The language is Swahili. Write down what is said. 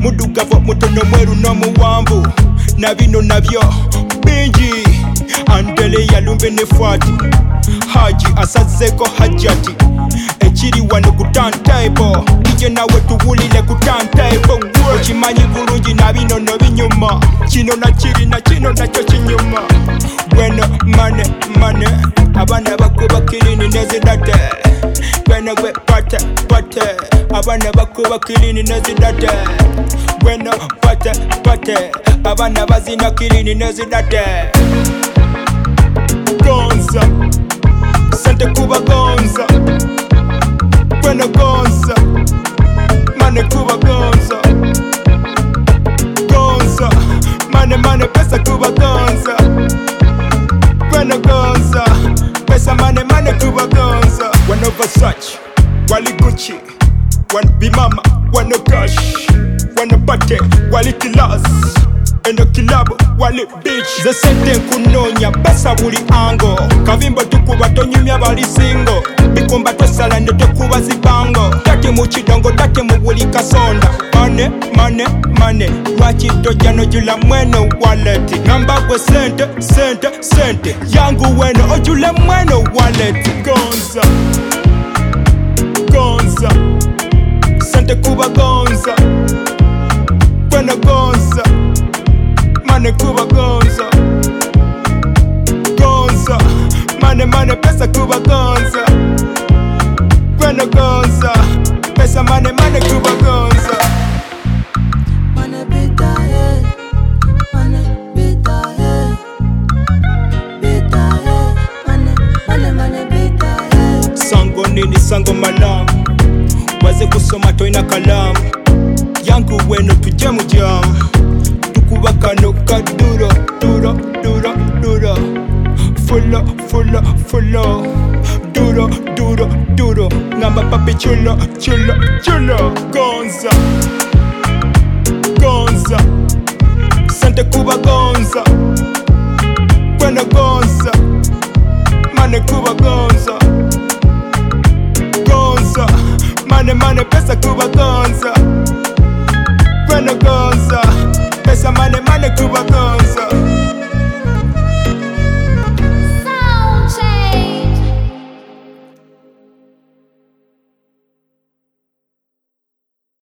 Mudugavo mutono mweru no muwambu na bino nabyo bingi andele yalumbe ne fati haji asazeko hajati ekiri wano ku turntable ije nawe tuwulile ku turntable okimanyi bulungi na bino no binyuma kino na kiri na kino nakyo kinyuma bueno mane abana bakuba kilini nezidate bueno gwe pate abana bakuba kilini nezidate bueno pate abana bazina kilini nezidate gonza sente kuba gonza bueno gonza mane kuba gonza mane pesa kuba gonza bueno gonza pesa mane kuba gonza one over such wali Gucci one be mama one no cash one no pate wali kilas eno kilabo wali bitch ze sente kunonya pesa buli ango kavimbo tukuba tonyumya bali singo bikumba tosala ndo tokuba zibango tate mu kidongo tate mu buli kasonda mane lwaki tojano jula mweno wallet ngamba gwe sente yangu weno ojule mweno wallet gonza sente kuba gonza bueno gonza mane kuba gonza mane pesa kuba gonza bueno gonza pesa mane kuba gonza mane bita mane bita sango nini sango malamu waze kusoma toina kalamu yangu weno tuje mu jamu tukuba kano kaduro duro full duro ngamba papi chulo gonza sente kuba gonza bueno gonza mane kuba gonza mane pesa kuba gonza